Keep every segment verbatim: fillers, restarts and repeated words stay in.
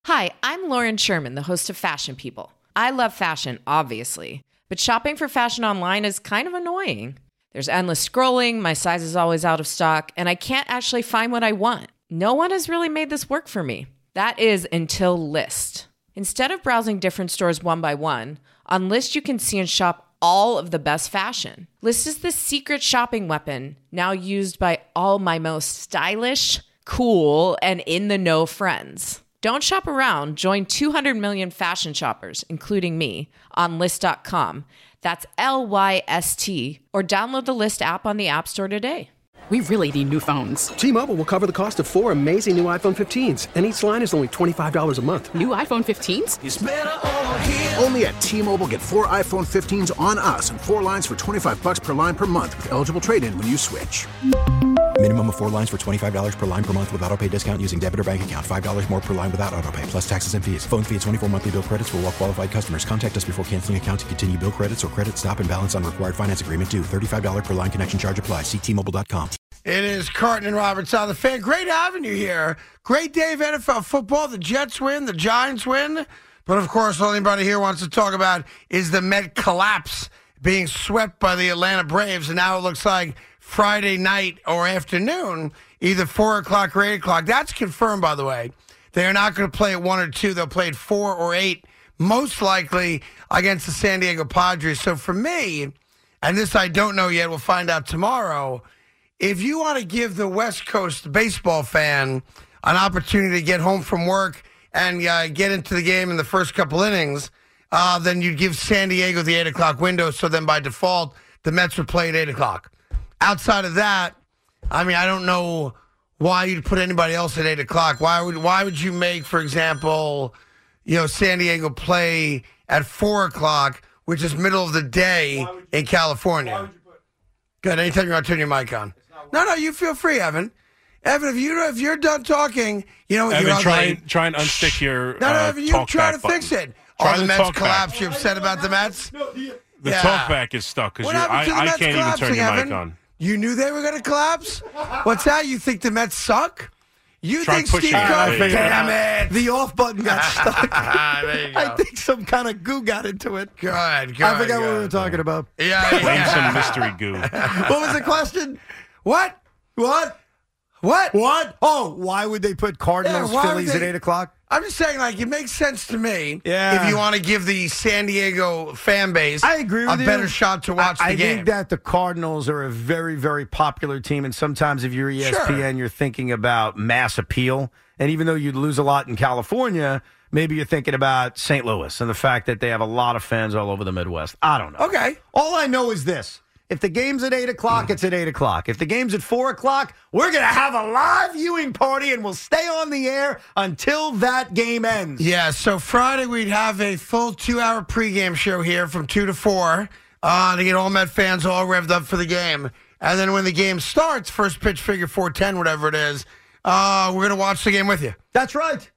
Hi, I'm Lauren Sherman, the host of Fashion People. I love fashion, obviously, but shopping for fashion online is kind of annoying. There's endless scrolling, my size is always out of stock, and I can't actually find what I want. No one has really made this work for me. That is until Lyst. Instead of browsing different stores one by one, on Lyst you can see and shop all of the best fashion. Lyst is the secret shopping weapon, now used by all my most stylish, cool, and in-the-know friends. Don't shop around. Join two hundred million fashion shoppers, including me, on Lyst dot com. That's L Y S T. Or download the Lyst app on the App Store today. We really need new phones. T-Mobile will cover the cost of four amazing new iPhone fifteens, and each line is only twenty-five dollars a month. New iPhone fifteens? It's better over here. Only at T-Mobile, get four iPhone fifteens on us and four lines for twenty-five bucks per line per month with eligible trade-in when you switch. Minimum of four lines for twenty-five dollars per line per month with autopay discount using debit or bank account. five dollars more per line without autopay, plus taxes and fees. Phone fee at twenty-four monthly bill credits for well-qualified customers. Contact us before canceling account to continue bill credits or credit stop and balance on required finance agreement due. thirty-five dollars per line connection charge applies. See T Mobile dot com. It is Carton and Roberts on the Fan. Great having you here. Great day of N F L football. The Jets win. The Giants win. But, of course, all anybody here wants to talk about is the Met collapse being swept by the Atlanta Braves. And now it looks like Friday night or afternoon, either four o'clock or eight o'clock. That's confirmed, by the way. They are not going to play at one or two. They'll play at four or eight, most likely against the San Diego Padres. So for me, and this I don't know yet, we'll find out tomorrow, if you want to give the West Coast baseball fan an opportunity to get home from work and uh, get into the game in the first couple innings, uh, then you'd give San Diego the eight o'clock window. So then by default, the Mets would play at eight o'clock. Outside of that, I mean, I don't know why you'd put anybody else at eight o'clock. Why would why would you make, for example, you know, San Diego play at four o'clock, which is middle of the day in California? Good. Anytime you want to turn your mic on. No, no, you feel free, Evan. Evan, if you if you're done talking, you know what Evan, you're try ugly. and try and unstick your No, no, uh, Evan, you talk try back to fix button. it. Try Oh, the the Mets talk collapse. back. You're upset about the Mets? The Yeah. talk back is stuck because What I, happened to the I Mets can't even turn collapsing, your Evan? mic on. You knew they were going to collapse? What's that? You think the Mets suck? You Try think pushing Steve it. Cohen? There you go. Damn it. The off button got stuck. There you go. I think some kind of goo got into it. Good, good. I forgot good. what we were talking about. Yeah, Blame yeah. some mystery goo. What was the question? What? What? What? What? Oh, why would they put Cardinals, Yeah, why would Phillies they- at eight o'clock? I'm just saying, like, it makes sense to me Yeah. if you want to give the San Diego fan base I agree with a you. better shot to watch I, the I game. think that the Cardinals are a very, very popular team, and sometimes if you're E S P N, Sure. you're thinking about mass appeal. And even though you'd lose a lot in California, maybe you're thinking about Saint Louis and the fact that they have a lot of fans all over the Midwest. I don't know. Okay. All I know is this. If the game's at eight o'clock, it's at eight o'clock. If the game's at four o'clock, we're going to have a live viewing party, and we'll stay on the air until that game ends. Yeah, so Friday we'd have a full two-hour pregame show here from two to four uh, to get all Met fans all revved up for the game. And then when the game starts, first pitch, figure four ten, whatever it is, uh, we're going to watch the game with you. That's right.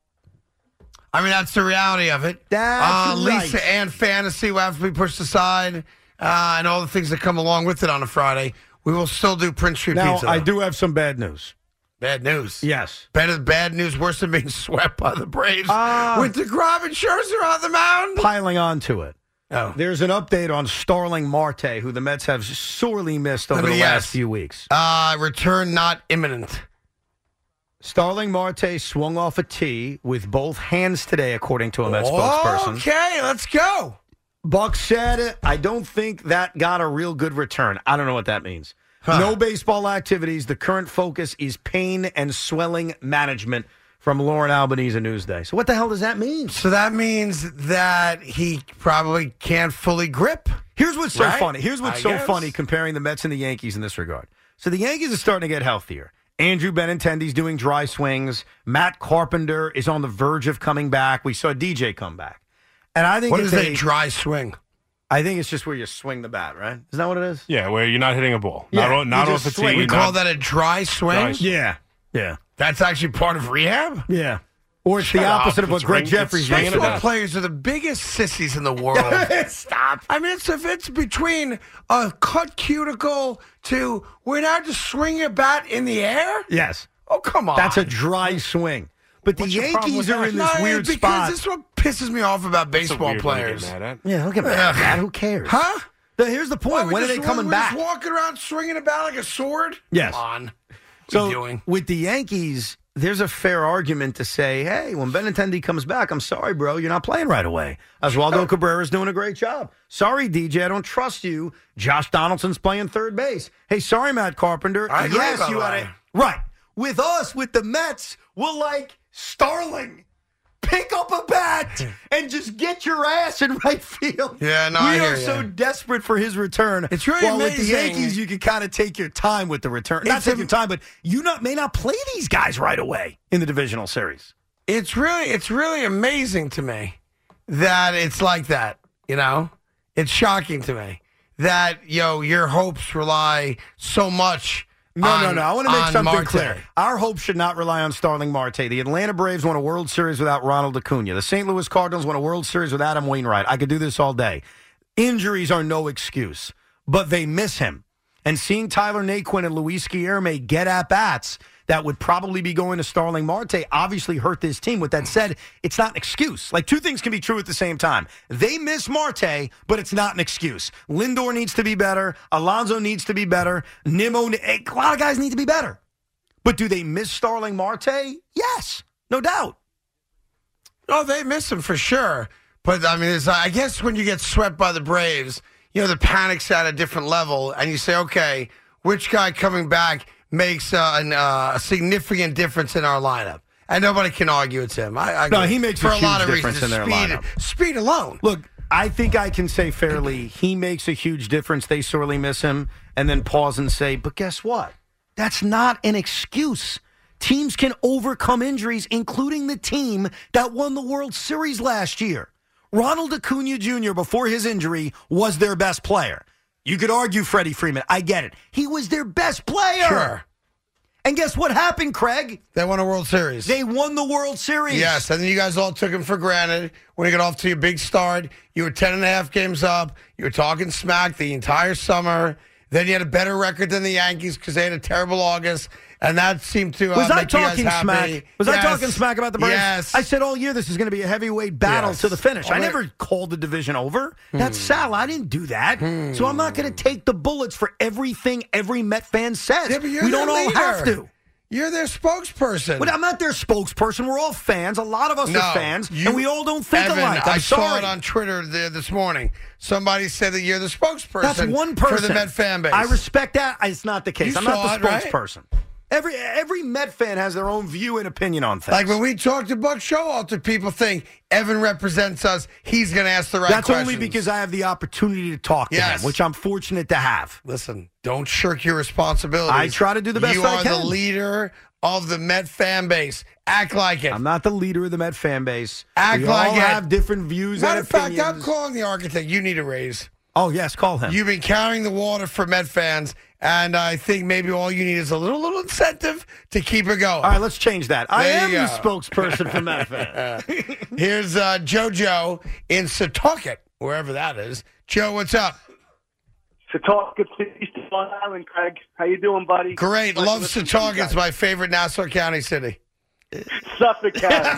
I mean, that's the reality of it. That's uh, Lisa right. and fantasy will have to be pushed aside, uh, and all the things that come along with it on a Friday. We will still do Prince Street Now, Pizza. I though. do have some bad news. Bad news. Yes. Better bad news, worse than being swept by the Braves Uh, with DeGrom and Scherzer on the mound. Piling on to it. Oh. There's an update on Starling Marte, who the Mets have sorely missed over Let me the guess. last few weeks. Uh, return not imminent. Starling Marte swung off a tee with both hands today, according to a Mets spokesperson. Okay, let's go. Buck said, I don't think that got a real good return. I don't know what that means. Huh. No baseball activities. The current focus is pain and swelling management from Lauren Albanese Newsday. So what the hell does that mean? So that means that he probably can't fully grip. Here's what's so Right? funny. Here's what's I so guess. funny comparing the Mets and the Yankees in this regard. So the Yankees are starting to get healthier. Andrew Benintendi's doing dry swings. Matt Carpenter is on the verge of coming back. We saw D J come back. And I think What it's is a a dry swing? I think it's just where you swing the bat, right? Is that what it is? Yeah, where you're not hitting a ball. Yeah, not you on, not just off a swing. tee. We not- call that a dry swing? Dry swing. Yeah. Yeah. That's actually part of rehab? Yeah. Or it's Shut the up. opposite of what It's Greg ring- Jeffries it's used swinging to a Baseball bat. players are the biggest sissies in the world. Stop. I mean, it's if it's between a cut cuticle to we're now just swinging a bat in the air. Yes. Oh, come on. That's a dry swing. But the What's your problem Yankees with are that? in this No, weird because spot. this is what pisses me off about That's a baseball weird one to get players. mad at. Yeah, look at that. Who cares? Huh? The- here's the point. Well, we when are they just- coming we're back? Just walking around swinging about like a sword? Yes. Come on. What So are you doing? with the Yankees, there's a fair argument to say, hey, when Benintendi comes back, I'm sorry, bro, you're not playing right away. Oswaldo Cabrera's doing a great job. Sorry, D J, I don't trust you. Josh Donaldson's playing third base. Hey, sorry, Matt Carpenter. I agree, yes, by the you had way. a right. With us, with the Mets, we're like Starling. Pick up a bat and just get your ass in right field. Yeah, no, we I hear are ya. so desperate for his return. It's really While with the amazing. Yankees, you can kind of take your time with the return. Not It's take a- your time, but you not may not play these guys right away in the divisional series. It's really, it's really amazing to me that it's like that. You know, it's shocking to me that yo your hopes rely so much. No, on, no, no. I want to make on something Marte. clear. Our hope should not rely on Starling Marte. The Atlanta Braves won a World Series without Ronald Acuna. The Saint Louis Cardinals won a World Series with Adam Wainwright. I could do this all day. Injuries are no excuse, but they miss him. And seeing Tyler Naquin and Luis Guillermo get at-bats that would probably be going to Starling Marte obviously hurt this team. With that said, it's not an excuse. Like, two things can be true at the same time. They miss Marte, but it's not an excuse. Lindor needs to be better. Alonso needs to be better. Nimmo, a lot of guys need to be better. But do they miss Starling Marte? Yes, no doubt. Oh, they miss him for sure. But I mean, it's, I guess when you get swept by the Braves, you know, the panic's at a different level, and you say, okay, which guy coming back makes uh, an, uh, a significant difference in our lineup? And nobody can argue it's him. I, I No, agree. he makes for a a, huge lot of difference reasons. in their speed, lineup. Speed alone. Look, I think I can say fairly he makes a huge difference. They sorely miss him. And then pause and say, but guess what? That's not an excuse. Teams can overcome injuries, including the team that won the World Series last year. Ronald Acuna Junior, before his injury, was their best player. You could argue Freddie Freeman. I get it. He was their best player. Sure. And guess what happened, Craig? They won a World Series. They won the World Series. Yes, and then you guys all took him for granted. When you got off to your big start, you were ten and a half games up. You were talking smack the entire summer. Then you had a better record than the Yankees because they had a terrible August, and that seemed to uh, Was I make you guys talking happy. smack? Was Yes. I talking smack about the Braves? Yes. I said all year this is going to be a heavyweight battle Yes. to the finish. All I right. never called the division over. That's Sal. I didn't do that. So I'm not going to take the bullets for everything every Met fan says. Yeah, but you're we their don't all leader. have to. You're their spokesperson. But I'm not their spokesperson. We're all fans. A lot of us No, are fans, you- and we all don't think Evan, alike. I'm I sorry. saw it on Twitter there this morning. Somebody said that you're the spokesperson. That's one person for the Met fan base. I respect that. It's not the case. You I'm not saw the it, right? spokesperson. Every every Met fan has their own view and opinion on things. Like when we talk to Buck Showalter, people think Evan represents us. He's going to ask the right That's questions. only because I have the opportunity to talk to Yes. him, which I'm fortunate to have. Listen, don't shirk your responsibilities. I try to do the best you I are can. the leader of the Met fan base. Act like it. I'm not the leader of the Met fan base. Act we like all it. have different views Matter and of fact, I'm opinions. calling the architect. You need a raise. Oh, yes, call him. You've been carrying the water for Met fans, and I think maybe all you need is a little little incentive to keep it going. All right, let's change that. I There am you the go. spokesperson for Met fans. Here's uh, JoJo in Setauket, wherever that is. Joe, what's up? Setauket, East Long Island, Craig. How you doing, buddy? Great. Like Love to listen to you Setauket. It's guys. my favorite Nassau County city. Suffolk County.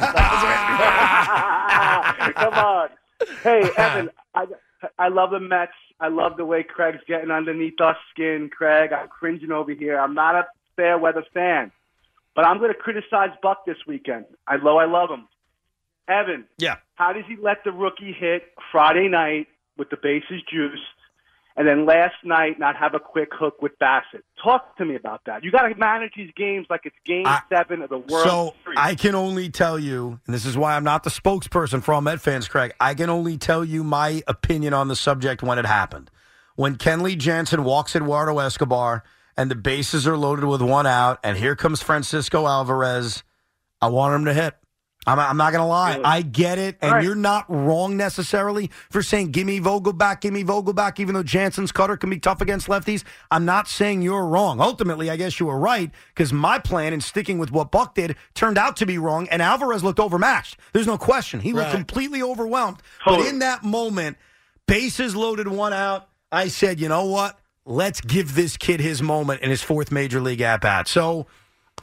Come on. Hey, Evan, I, I love the Mets. I love the way Craig's getting underneath our skin, Craig. I'm cringing over here. I'm not a fair weather fan, but I'm going to criticize Buck this weekend. I love, I love him. Evan, Yeah. how does he let the rookie hit Friday night with the bases juiced, and then last night not have a quick hook with Bassett? Talk to me about that. You got to manage these games like it's Game I- Seven of the World So Series. I can only tell you, and this is why I'm not the spokesperson for all Met fans, Craig. I can only tell you my opinion on the subject when it happened. When Kenley Jansen walks Eduardo Escobar and the bases are loaded with one out, and here comes Francisco Alvarez, I want him to hit. I'm, I'm not going to lie. Really? I get it, and Right. you're not wrong necessarily for saying, give me Vogelback, give me Vogelback, even though Jansen's cutter can be tough against lefties. I'm not saying you're wrong. Ultimately, I guess you were right, because my plan in sticking with what Buck did turned out to be wrong, and Alvarez looked overmatched. There's no question. He looked Right. completely overwhelmed. Totally. But in that moment, bases loaded, one out, I said, you know what? Let's give this kid his moment in his fourth major league at-bat. So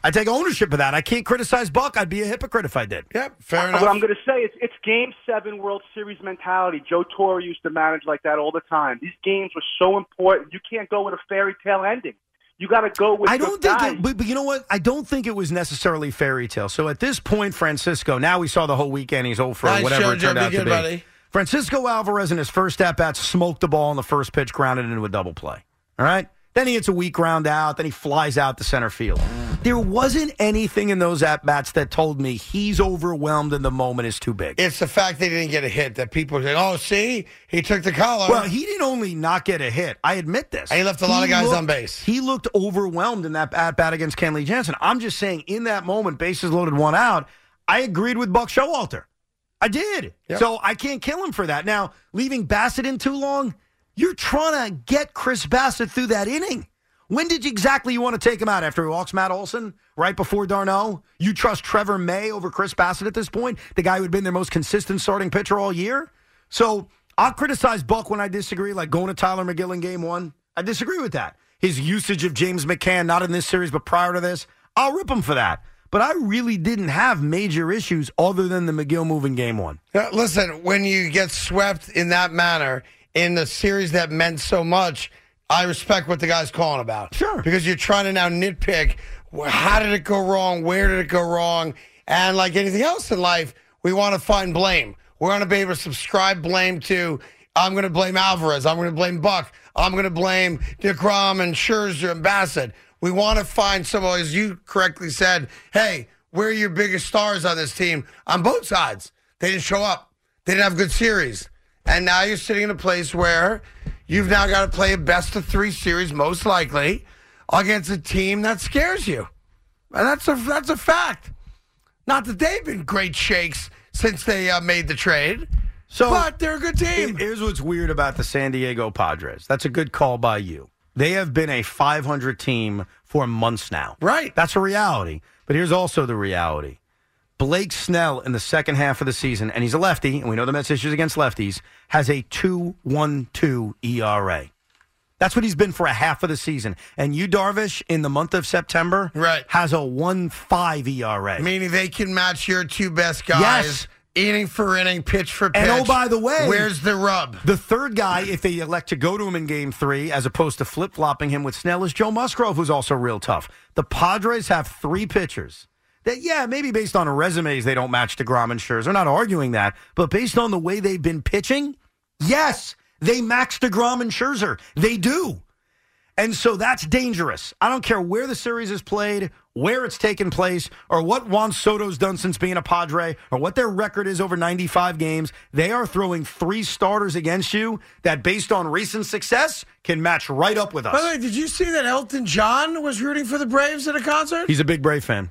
I take ownership of that. I can't criticize Buck. I'd be a hypocrite if I did. Yep, fair enough. What I'm going to say is it's Game Seven World Series mentality. Joe Torre used to manage like that all the time. These games were so important. You can't go with a fairy tale ending. You got to go with. I don't the think, guys. it, but, but you know what? I don't think it was necessarily fairy tale. So at this point, Francisco. Now we saw the whole weekend. He's over Nice whatever show, it turned Joe. Be out good, to be. buddy. Francisco Alvarez in his first at bat smoked the ball on the first pitch, grounded into a double play. All right. Then he hits a weak ground out. Then he flies out to center field. There wasn't anything in those at-bats that told me he's overwhelmed and the moment is too big. It's the fact they didn't get a hit that people say, oh, see, he took the collar. Well, he didn't only not get a hit. I admit this. And he left a lot of guys looked- on base. He looked overwhelmed in that at-bat against Kenley Jansen. I'm just saying, in that moment, bases loaded, one out, I agreed with Buck Showalter. I did. Yep. So I can't kill him for that. Now, leaving Bassett in too long, you're trying to get Chris Bassett through that inning. When did you exactly you want to take him out? After he walks Matt Olson? Right before Darno? You trust Trevor May over Chris Bassett at this point? The guy who had been their most consistent starting pitcher all year? So I'll criticize Buck when I disagree, like going to Tyler McGill in game one. I disagree with that. His usage of James McCann, not in this series, but prior to this, I'll rip him for that. But I really didn't have major issues other than the McGill move in game one. Uh, Listen, when you get swept in that manner in the series that meant so much, I respect what the guy's calling about. Sure. Because you're trying to now nitpick, wh- how did it go wrong? Where did it go wrong? And like anything else in life, we want to find blame. We're going to be able to subscribe blame to, I'm going to blame Alvarez. I'm going to blame Buck. I'm going to blame DeGrom and Scherzer and Bassett. We want to find someone, as you correctly said, hey, where are your biggest stars on this team? On both sides. They didn't show up. They didn't have good series. And now you're sitting in a place where you've now got to play a best of three series, most likely, against a team that scares you. And that's a that's a fact. Not that they've been great shakes since they uh, made the trade, So but they're a good team. Here's what's weird about the San Diego Padres. That's a good call by you. They have been a five hundred team for months now. Right. That's a reality. But here's also the reality. Blake Snell in the second half of the season, and he's a lefty, and we know the Mets' issues against lefties, has a two point one two E R A. That's what he's been for a half of the season. And Yu Darvish, in the month of September, right. has a one point five E R A. Meaning they can match your two best guys. Yes. Inning for inning, pitch for pitch. And oh, by the way, where's the rub? The third guy, if they elect to go to him in game three, as opposed to flip-flopping him with Snell, is Joe Musgrove, who's also real tough. The Padres have three pitchers that, yeah, maybe based on resumes, they don't match DeGrom and Scherzer. They're not arguing that. But based on the way they've been pitching, yes, they match DeGrom and Scherzer. They do. And so that's dangerous. I don't care where the series is played, where it's taken place, or what Juan Soto's done since being a Padre, or what their record is over ninety-five games. They are throwing three starters against you that, based on recent success, can match right up with us. By the way, did you see that Elton John was rooting for the Braves at a concert? He's a big Brave fan.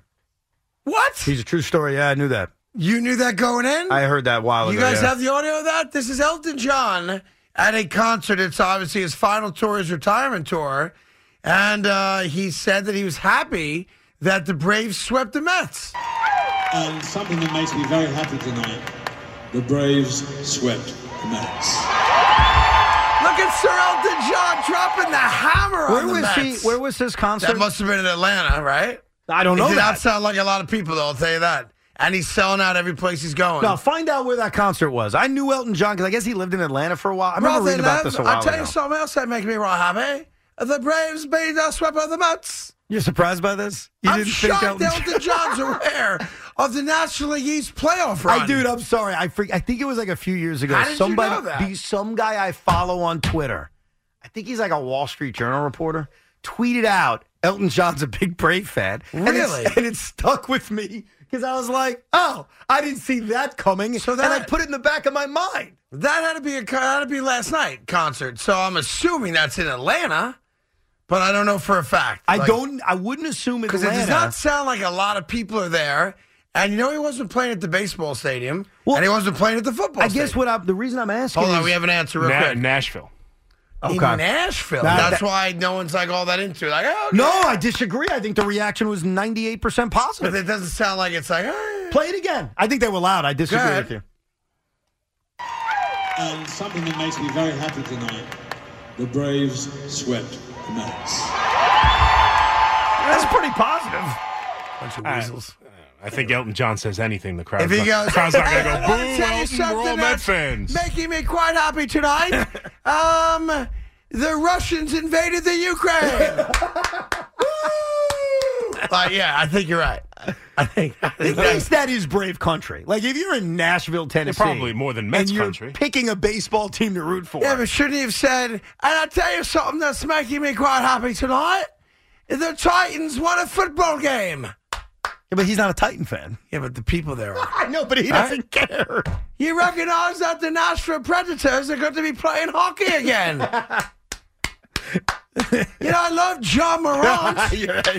What? He's a true story. Yeah, I knew that. You knew that going in? I heard that a while You ago. guys yeah. have the audio of that? This is Elton John at a concert. It's obviously his final tour, his retirement tour. And uh, he said that he was happy that the Braves swept the Mets. And something that makes me very happy tonight, the Braves swept the Mets. Look at Sir Elton John dropping the hammer Where on the was Mets. he? Where was his concert? That must have been in Atlanta, right? I don't know It did that. not sound like a lot of people, though, I'll tell you that. And he's selling out every place he's going. No, find out where that concert was. I knew Elton John because I guess he lived in Atlanta for a while. I remember Well, reading then, about uh, this a while I'll tell ago. you something else that makes me real happy. The Braves beat us swept by the Mets. You're surprised by this? You I'm didn't shocked think Elton, Elton John's aware of the National League East playoff run. I, dude, I'm sorry. I freak, I think it was like a few years ago. How did you Somebody, know that? be- some guy I follow on Twitter, I think he's like a Wall Street Journal reporter, tweeted out Elton John's a big Brave fan. And it's- Really? And it stuck with me because I was like, oh, I didn't see that coming. So and I that- put it in the back of my mind. That had to be a that had to be last night concert. So I'm assuming that's in Atlanta, but I don't know for a fact. I Like, don't. I wouldn't assume because it Atlanta. does not sound like a lot of people are there. And you know he wasn't playing at the baseball stadium, Well, and he wasn't playing at the football. I guess stadium. what I, the reason I'm asking Hold on, is we have an answer real Na- quick. Nashville. In Okay. Nashville. That- That's that- why no one's like all that into it. Like, oh, okay. No, I disagree. I think the reaction was ninety-eight percent But positive. it doesn't sound like it's like. Oh, Play it again. I think they were loud. I disagree Go ahead. with you. And something that makes me very happy tonight, the Braves swept the Mets. That's pretty positive. Bunch of I- weasels. I think Elton John says anything. The crowd. If he goes, crowd's not going to "Hey, go, I wanna boo, tell you Elton, we're all something Met that's fans. making me quite happy tonight. um, the Russians invaded the Ukraine. Like, yeah, I think you're right. I think, I think At that's- least that is brave country. Like, if you're in Nashville, Tennessee. probably more than Mets and you're country. picking a baseball team to root for. Yeah, but shouldn't he have said, and I'll tell you something that's making me quite happy tonight? The Titans won a football game. Yeah, but he's not a Titan fan. Yeah, but the people there are. I know, but he doesn't care. You recognize that the Nashville Predators are going to be playing hockey again. You know, I love John Morant. You're right.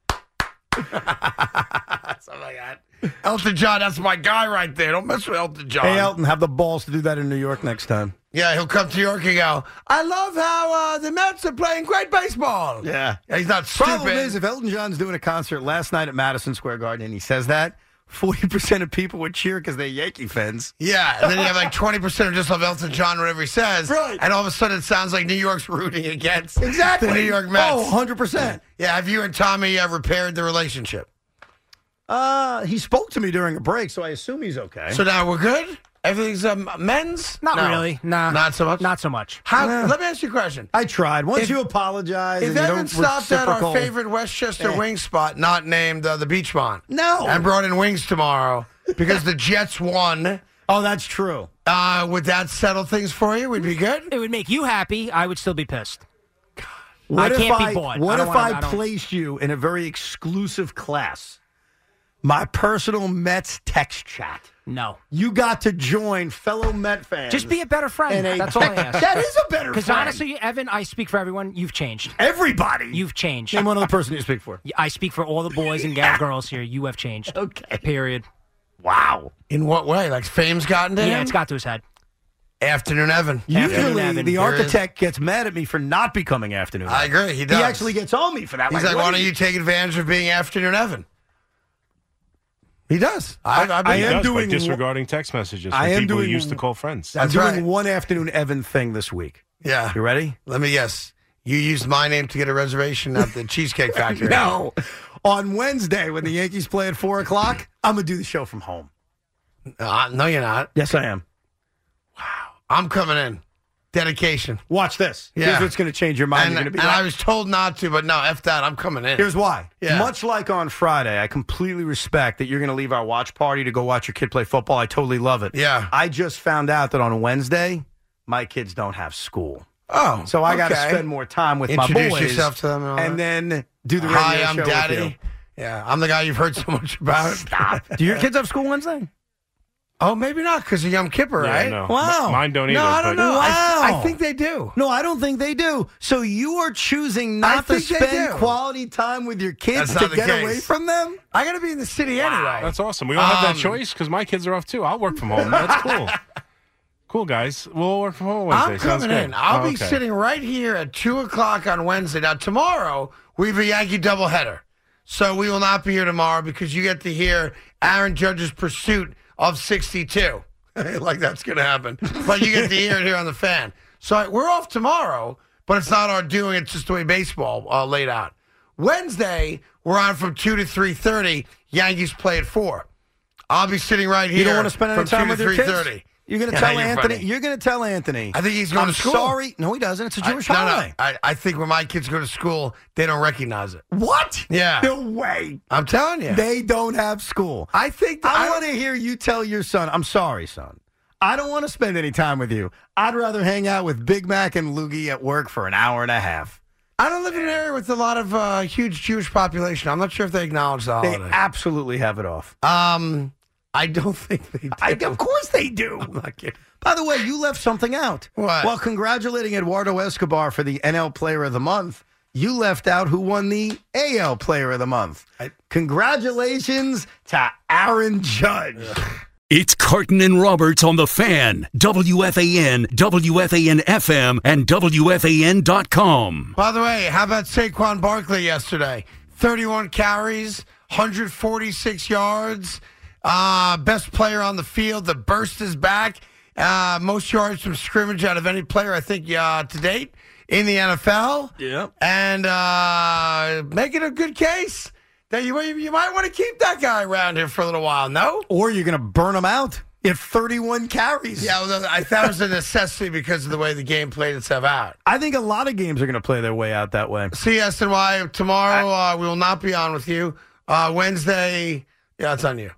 Something like that. Elton John, that's my guy right there. Don't mess with Elton John. Hey, Elton, have the balls to do that in New York next time. Yeah, he'll come to New York and go, I love how uh, the Mets are playing great baseball. Yeah. Yeah, he's not stupid. Problem is, if Elton John's doing a concert last night at Madison Square Garden and he says that, forty percent of people would cheer because they're Yankee fans. Yeah, and then you have like twenty percent of just love Elton John, whatever he says. Right. And all of a sudden it sounds like New York's rooting against Exactly. the New York Mets. Oh, one hundred percent. Yeah, have you and Tommy uh, repaired the relationship? Uh, he spoke to me during a break, so I assume he's okay. So now we're good? Everything's um, men's? Not No. really. Nah. Not so much? Not so much. How, Nah. Let me ask you a question. I tried. Once If- you apologize If and you Evan don't stopped at reciprocal- our favorite Westchester Eh. wing spot, not named uh, the Beachmont, No. and brought in wings tomorrow because the Jets won, Oh, that's true. uh, would that settle things for you? Would be good? It would make you happy. I would still be pissed. What I if can't be I, bought. What I don't if wanna- I, I don't- placed you in a very exclusive class? My personal Mets text chat. No. You got to join fellow Met fans. Just be a better friend. And a- That's all I ask. That is a better Because friend. honestly, Evan, I speak for everyone. You've changed. Everybody. You've changed. Name one other person you speak for. I speak for all the boys and gal girls here. You have changed. Okay. Period. Wow. In what way? Like fame's gotten to Yeah, him? it's got to his head. Afternoon Evan. Usually, Evan. the There architect gets mad at me for not becoming afternoon. I agree. He does. He actually gets on me for that. He's like, what why are don't you take advantage of being afternoon Evan? He does. I, I, I He am does, doing by disregarding text messages from I am people doing- who used to call friends. I'm That's doing right. one afternoon Evan thing this week. Yeah. You ready? Let me guess. You used my name to get a reservation at the Cheesecake Factory. No. On Wednesday, when the Yankees play at four o'clock, I'm going to do the show from home. Uh, no, you're not. Yes, I am. I'm coming in. Dedication. Watch this. Yeah. Here's what's going to change your mind. And, You're going to be and like, I was told not to, but no, F that. I'm coming in. Here's why. Yeah. Much like on Friday, I completely respect that you're going to leave our watch party to go watch your kid play football. I totally love it. Yeah. I just found out that on Wednesday, my kids don't have school. Oh, So I got to okay. spend more time with Introduce my boys. yourself to them and all and that. then do the radio Hi, I'm show with Daddy. you. Yeah, I'm the guy you've heard so much about. Stop. Do your kids have school Wednesday? Oh, maybe not because of Yom Kippur, Yeah, right? no. Wow. M- Mine don't either. No, I don't but- know. I, Wow. I think they do. No, I don't think they do. So you are choosing not I to think they spend do. quality time with your kids That's to not the get case. away from them? I got to be in the city anyway. That's awesome. We don't have Um, that choice because my kids are off too. I'll work from home. That's cool. Cool, guys. We'll work from home Wednesday. I'm Sounds coming good. in. I'll Oh, be okay. sitting right here at two o'clock on Wednesday. Now, tomorrow, we have a Yankee doubleheader. So we will not be here tomorrow because you get to hear Aaron Judge's pursuit of sixty-two. Like that's going to happen. But you get to hear it here on the Fan. So we're off tomorrow, but it's not our doing. It's just the way baseball uh, laid out. Wednesday, we're on from two to three thirty. Yankees play at four. I'll be sitting right here You don't want to spend any from time two with to your three kids? thirty. You're going to Yeah, tell you're Anthony. funny. You're going to tell Anthony. I think he's going I'm to school. sorry. No, he doesn't. It's a I- Jewish no, no. holiday. I, I think when my kids go to school, they don't recognize it. What? Yeah. No way. I'm telling you. They don't have school. I think that I want to hear you tell your son, I'm sorry, son. I don't want to spend any time with you. I'd rather hang out with Big Mac and Loogie at work for an hour and a half. I don't live in an area with a lot of uh, huge Jewish population. I'm not sure if they acknowledge the They holiday. absolutely have it off. um, I don't think they do. I, of course they do. I'm not kidding. By the way, you left something out. What? While congratulating Eduardo Escobar for the N L Player of the Month, you left out who won the A L Player of the Month. I- Congratulations to Aaron Judge. It's Carton and Roberts on the Fan, W F A N, W F A N F M, and W F A N dot com. By the way, how about Saquon Barkley yesterday? thirty-one carries, one hundred forty-six yards, uh, best player on the field. The burst is back. Uh, most yards from scrimmage out of any player, I think, uh, to date in the N F L. Yeah. And uh, making a good case that you, you might want to keep that guy around here for a little while, no? Or you're going to burn him out. He had thirty-one carries. Yeah, well, I thought it was a necessity because of the way the game played itself out. I think a lot of games are going to play their way out that way. C S N Y, tomorrow uh, we will not be on with you. Uh, Wednesday, yeah, it's on you.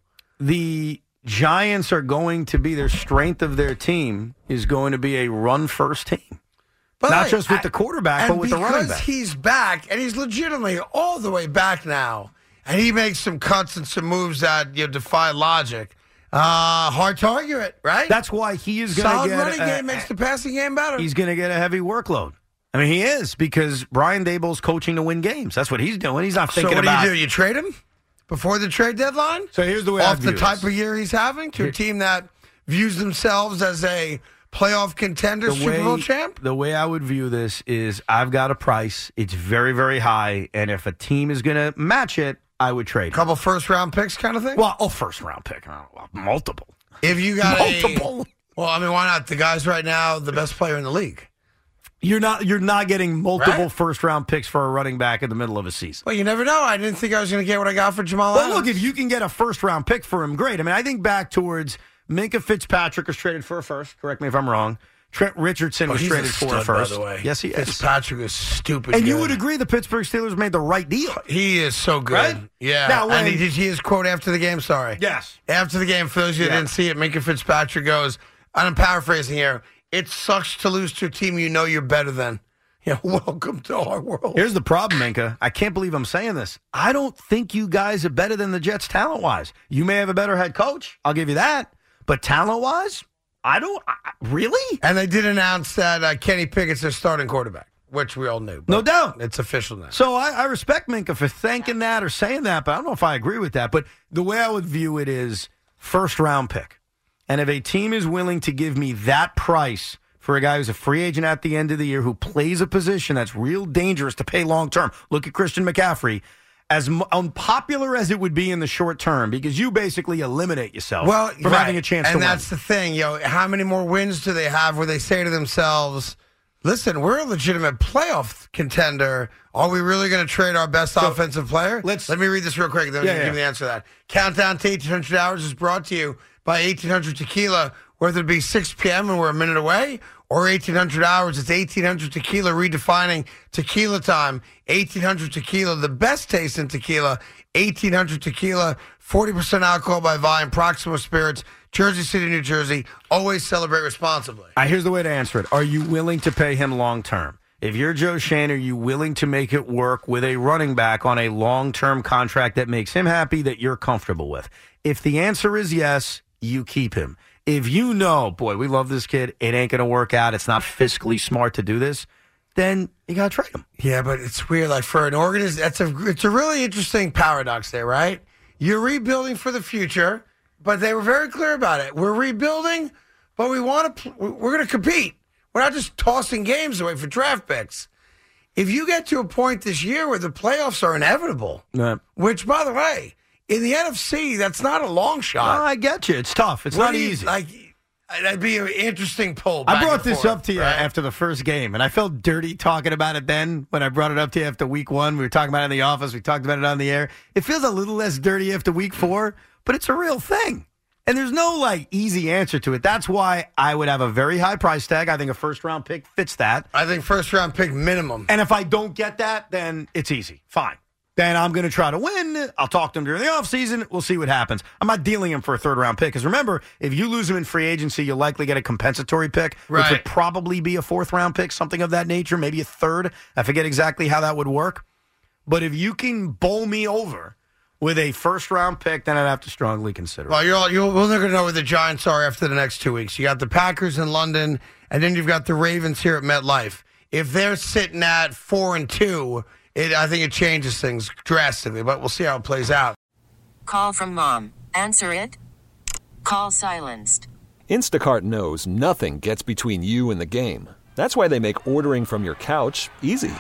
The Giants are going to be, their strength of their team is going to be a run-first team. But Not like, just with I, the quarterback, but with the running back. because he's back, and he's legitimately all the way back now, and he makes some cuts and some moves that you know, defy logic, uh, hard to argue it, right? That's why he is going to Solid get... running a, game makes the passing game better. He's going to get a heavy workload. I mean, he is, because Brian Daboll's coaching to win games. That's what he's doing. He's not thinking so what about... do you do? You trade him before the trade deadline? So here's the way Off I view the type this. of year he's having to a team that views themselves as a playoff contender, The Super way- Bowl champ? The way I would view this is I've got a price. It's very, very high. And if a team is going to match it, I would trade. Couple first-round picks kind of thing? Well, oh, first-round pick. Well, multiple. If you got Multiple. a... Well, I mean, why not? The guy's right now the best player in the league. You're not You're not getting multiple Right? first-round picks for a running back in the middle of a season. Well, you never know. I didn't think I was going to get what I got for Jamal Well, Adams. look, if you can get a first-round pick for him, great. I mean, I think back towards Minka Fitzpatrick was traded for a first. Correct me if I'm wrong. Trent Richardson Oh, was he's a traded for a stud, first. by the way. Yes, he is. Fitzpatrick is stupid And you good. would agree the Pittsburgh Steelers made the right deal. He is so good. Right? Yeah. Now, when- and he, he his quote after the game, sorry. Yes. After the game, for those of you that Yeah. didn't see it, Minka Fitzpatrick goes, and I'm paraphrasing here, it sucks to lose to a team you know you're better than. Yeah, welcome to our world. Here's the problem, Minka. I can't believe I'm saying this. I don't think you guys are better than the Jets talent-wise. You may have a better head coach. I'll give you that. But talent-wise, I don't I, really? And they did announce that uh, Kenny Pickett's their starting quarterback, which we all knew. No doubt. It's official now. So I, I respect Minka for thinking that or saying that, but I don't know if I agree with that. But the way I would view it is first-round pick. And if a team is willing to give me that price for a guy who's a free agent at the end of the year who plays a position that's real dangerous to pay long-term, look at Christian McCaffrey, as m- unpopular as it would be in the short term, because you basically eliminate yourself well, from right. having a chance and to win. that's the thing. You know, how many more wins do they have where they say to themselves, listen, we're a legitimate playoff contender. Are we really going to trade our best So, offensive player? let's- Let me read this real quick. Then Yeah, yeah, yeah. give me the answer to that. Countdown to eighteen hundred hours is brought to you by eighteen hundred Tequila, whether it be six p.m. and we're a minute away, or eighteen hundred hours. It's eighteen hundred Tequila, redefining tequila time. eighteen hundred Tequila, the best taste in tequila. eighteen hundred Tequila, forty percent alcohol by volume, Proximo Spirits, Jersey City, New Jersey. Always celebrate responsibly. All right, here's the way to answer it. Are you willing to pay him long-term? If you're Joe Shane, are you willing to make it work with a running back on a long-term contract that makes him happy, that you're comfortable with? If the answer is yes, you keep him. If you know, boy, we love this kid, it ain't going to work out, it's not fiscally smart to do this, then you got to trade him. Yeah, but it's weird. Like for an organization, that's a it's a really interesting paradox there, right? You're rebuilding for the future, but they were very clear about it. We're rebuilding, but we want to. We're going to compete. We're not just tossing games away for draft picks. If you get to a point this year where the playoffs are inevitable, Yeah. which, by the way, in the N F C, that's not a long shot. Oh, I get you. It's tough. It's What not do you- easy. Like that'd be an interesting pull. I back brought and this forth, up to you right? after the first game, and I felt dirty talking about it then when I brought it up to you after week one. We were talking about it in the office. We talked about it on the air. It feels a little less dirty after week four, but it's a real thing. And there's no, like, easy answer to it. That's why I would have a very high price tag. I think a first-round pick fits that. I think first round pick minimum. And if I don't get that, then it's easy. Fine. Then I'm going to try to win. I'll talk to him during the offseason. We'll see what happens. I'm not dealing him for a third-round pick. Because remember, if you lose him in free agency, you'll likely get a compensatory pick, which Right. would probably be a fourth-round pick, something of that nature, maybe a third. I forget exactly how that would work. But if you can bowl me over with a first-round pick, then I'd have to strongly consider it. Well, you're all, you're, we're not going to know where the Giants are after the next two weeks. You got the Packers in London, and then you've got the Ravens here at MetLife. If they're sitting at four and two, it, I think it changes things drastically. But we'll see how it plays out. Call from mom. Answer it. Call silenced. Instacart knows nothing gets between you and the game. That's why they make ordering from your couch easy.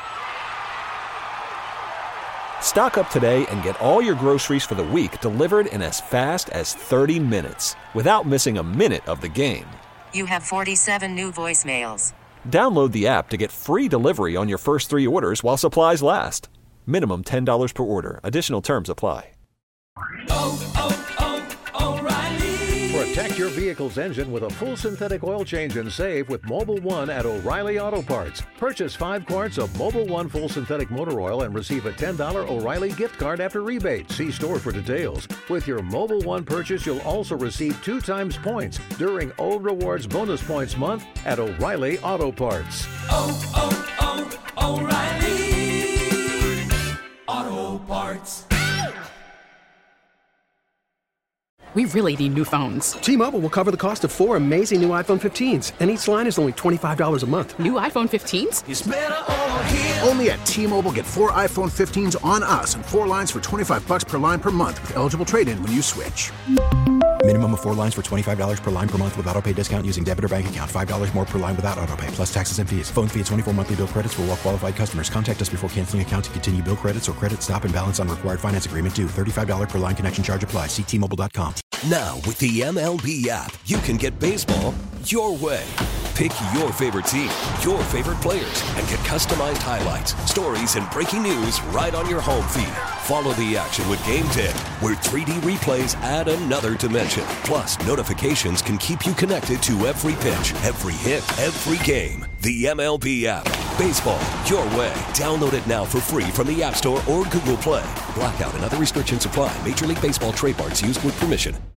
Stock up today and get all your groceries for the week delivered in as fast as thirty minutes without missing a minute of the game. You have forty-seven new voicemails. Download the app to get free delivery on your first three orders while supplies last. Minimum ten dollars per order. Additional terms apply. Protect your vehicle's engine with a full synthetic oil change and save with Mobil one at O'Reilly Auto Parts. Purchase five quarts of Mobil one full synthetic motor oil and receive a ten dollars O'Reilly gift card after rebate. See store for details. With your Mobil one purchase, you'll also receive two times points during O Rewards Bonus Points Month at O'Reilly Auto Parts. Oh, oh, oh, O'Reilly Auto Parts. We really need new phones. T-Mobile will cover the cost of four amazing new iPhone fifteens, and each line is only twenty-five dollars a month. New iPhone fifteens? It's better over here. Only at T-Mobile, get four iPhone fifteens on us and four lines for twenty-five bucks per line per month with eligible trade-in when you switch. Minimum of four lines for twenty-five dollars per line per month with autopay discount using debit or bank account. five dollars more per line without autopay, plus taxes and fees. Phone fee at twenty-four monthly bill credits for well-qualified customers. Contact us before canceling account to continue bill credits or credit stop and balance on required finance agreement due. thirty-five dollars per line connection charge applies. See T Mobile dot com. Now, with the M L B app, you can get baseball your way. Pick your favorite team, your favorite players, and get customized highlights, stories, and breaking news right on your home feed. Follow the action with Game ten, where three D replays add another dimension. Plus, notifications can keep you connected to every pitch, every hit, every game. The M L B app. Baseball your way. Download it now for free from the App Store or Google Play. Blackout and other restrictions apply. Major League Baseball trademarks used with permission.